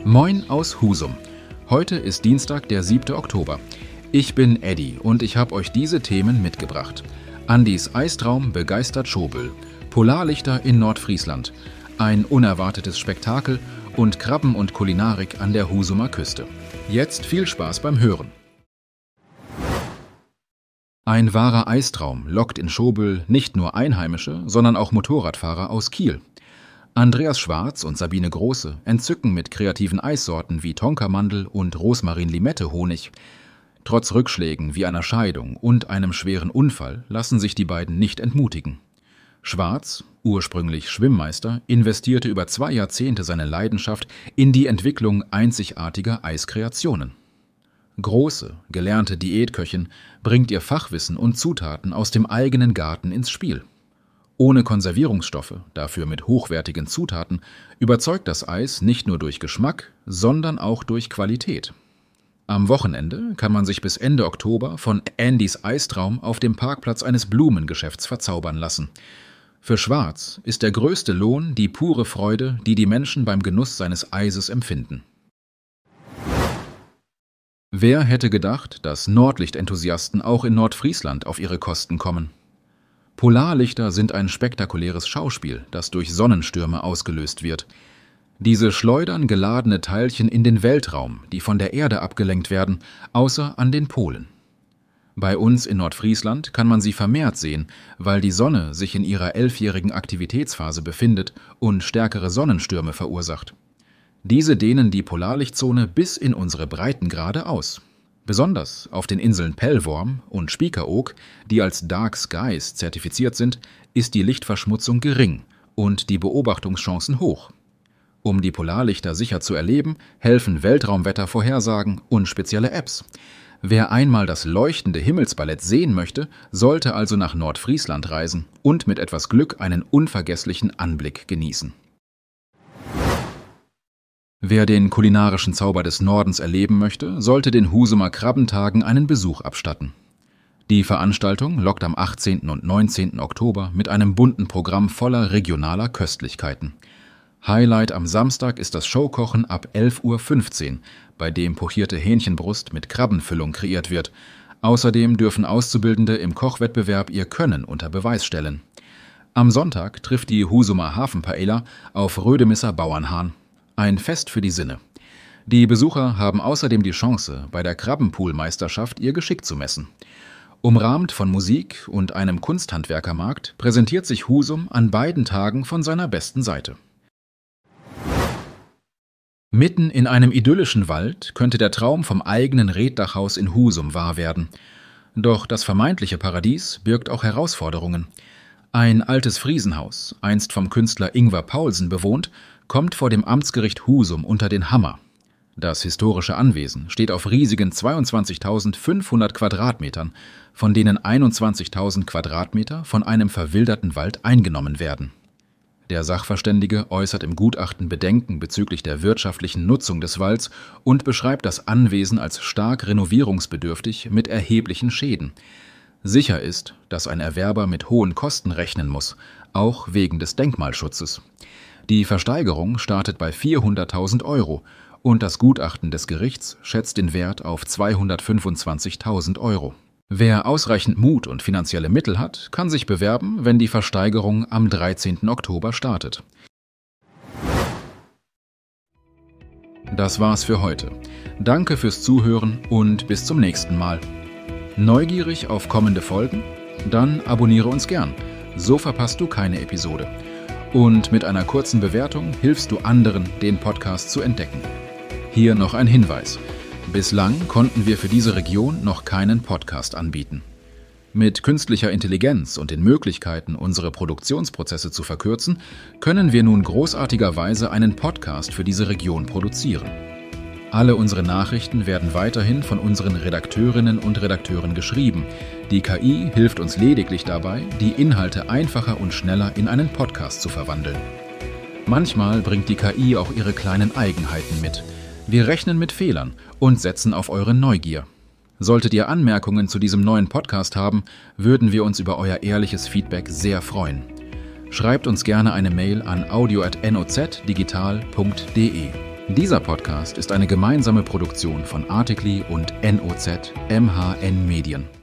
Moin aus Husum. Heute ist Dienstag, der 7. Oktober. Ich bin Eddie und ich habe euch diese Themen mitgebracht. Andis Eistraum begeistert Schobel, Polarlichter in Nordfriesland, ein unerwartetes Spektakel und Krabben und Kulinarik an der Husumer Küste. Jetzt viel Spaß beim Hören. Ein wahrer Eistraum lockt in Schobel nicht nur Einheimische, sondern auch Motorradfahrer aus Kiel. Andreas Schwarz und Sabine Große entzücken mit kreativen Eissorten wie Tonkamandel und Rosmarin-Limette-Honig. Trotz Rückschlägen wie einer Scheidung und einem schweren Unfall lassen sich die beiden nicht entmutigen. Schwarz, ursprünglich Schwimmmeister, investierte über 2 Jahrzehnte seine Leidenschaft in die Entwicklung einzigartiger Eiskreationen. Große, gelernte Diätköchin, bringt ihr Fachwissen und Zutaten aus dem eigenen Garten ins Spiel. Ohne Konservierungsstoffe, dafür mit hochwertigen Zutaten, überzeugt das Eis nicht nur durch Geschmack, sondern auch durch Qualität. Am Wochenende kann man sich bis Ende Oktober von Andys Eistraum auf dem Parkplatz eines Blumengeschäfts verzaubern lassen. Für Schwarz ist der größte Lohn die pure Freude, die die Menschen beim Genuss seines Eises empfinden. Wer hätte gedacht, dass Nordlichtenthusiasten auch in Nordfriesland auf ihre Kosten kommen? Polarlichter sind ein spektakuläres Schauspiel, das durch Sonnenstürme ausgelöst wird. Diese schleudern geladene Teilchen in den Weltraum, die von der Erde abgelenkt werden, außer an den Polen. Bei uns in Nordfriesland kann man sie vermehrt sehen, weil die Sonne sich in ihrer 11-jährigen Aktivitätsphase befindet und stärkere Sonnenstürme verursacht. Diese dehnen die Polarlichtzone bis in unsere Breitengrade aus. Besonders auf den Inseln Pellworm und Spiekeroog, die als Dark Skies zertifiziert sind, ist die Lichtverschmutzung gering und die Beobachtungschancen hoch. Um die Polarlichter sicher zu erleben, helfen Weltraumwettervorhersagen und spezielle Apps. Wer einmal das leuchtende Himmelsballett sehen möchte, sollte also nach Nordfriesland reisen und mit etwas Glück einen unvergesslichen Anblick genießen. Wer den kulinarischen Zauber des Nordens erleben möchte, sollte den Husumer Krabbentagen einen Besuch abstatten. Die Veranstaltung lockt am 18. und 19. Oktober mit einem bunten Programm voller regionaler Köstlichkeiten. Highlight am Samstag ist das Showkochen ab 11:15 Uhr, bei dem pochierte Hähnchenbrust mit Krabbenfüllung kreiert wird. Außerdem dürfen Auszubildende im Kochwettbewerb ihr Können unter Beweis stellen. Am Sonntag trifft die Husumer Hafenpaella auf Rödemisser Bauernhahn. Ein Fest für die Sinne. Die Besucher haben außerdem die Chance, bei der Krabbenpool-Meisterschaft ihr Geschick zu messen. Umrahmt von Musik und einem Kunsthandwerkermarkt präsentiert sich Husum an beiden Tagen von seiner besten Seite. Mitten in einem idyllischen Wald könnte der Traum vom eigenen Reetdachhaus in Husum wahr werden. Doch das vermeintliche Paradies birgt auch Herausforderungen. Ein altes Friesenhaus, einst vom Künstler Ingvar Paulsen bewohnt, kommt vor dem Amtsgericht Husum unter den Hammer. Das historische Anwesen steht auf riesigen 22.500 Quadratmetern, von denen 21.000 Quadratmeter von einem verwilderten Wald eingenommen werden. Der Sachverständige äußert im Gutachten Bedenken bezüglich der wirtschaftlichen Nutzung des Walds und beschreibt das Anwesen als stark renovierungsbedürftig mit erheblichen Schäden. Sicher ist, dass ein Erwerber mit hohen Kosten rechnen muss, auch wegen des Denkmalschutzes. Die Versteigerung startet bei 400.000 € und das Gutachten des Gerichts schätzt den Wert auf 225.000 €. Wer ausreichend Mut und finanzielle Mittel hat, kann sich bewerben, wenn die Versteigerung am 13. Oktober startet. Das war's für heute. Danke fürs Zuhören und bis zum nächsten Mal. Neugierig auf kommende Folgen? Dann abonniere uns gern, so verpasst du keine Episode. Und mit einer kurzen Bewertung hilfst du anderen, den Podcast zu entdecken. Hier noch ein Hinweis. Bislang konnten wir für diese Region noch keinen Podcast anbieten. Mit künstlicher Intelligenz und den Möglichkeiten, unsere Produktionsprozesse zu verkürzen, können wir nun großartigerweise einen Podcast für diese Region produzieren. Alle unsere Nachrichten werden weiterhin von unseren Redakteurinnen und Redakteuren geschrieben. Die KI hilft uns lediglich dabei, die Inhalte einfacher und schneller in einen Podcast zu verwandeln. Manchmal bringt die KI auch ihre kleinen Eigenheiten mit. Wir rechnen mit Fehlern und setzen auf eure Neugier. Solltet ihr Anmerkungen zu diesem neuen Podcast haben, würden wir uns über euer ehrliches Feedback sehr freuen. Schreibt uns gerne eine Mail an audio@nozdigital.de. Dieser Podcast ist eine gemeinsame Produktion von Articly und NOZ MHN Medien.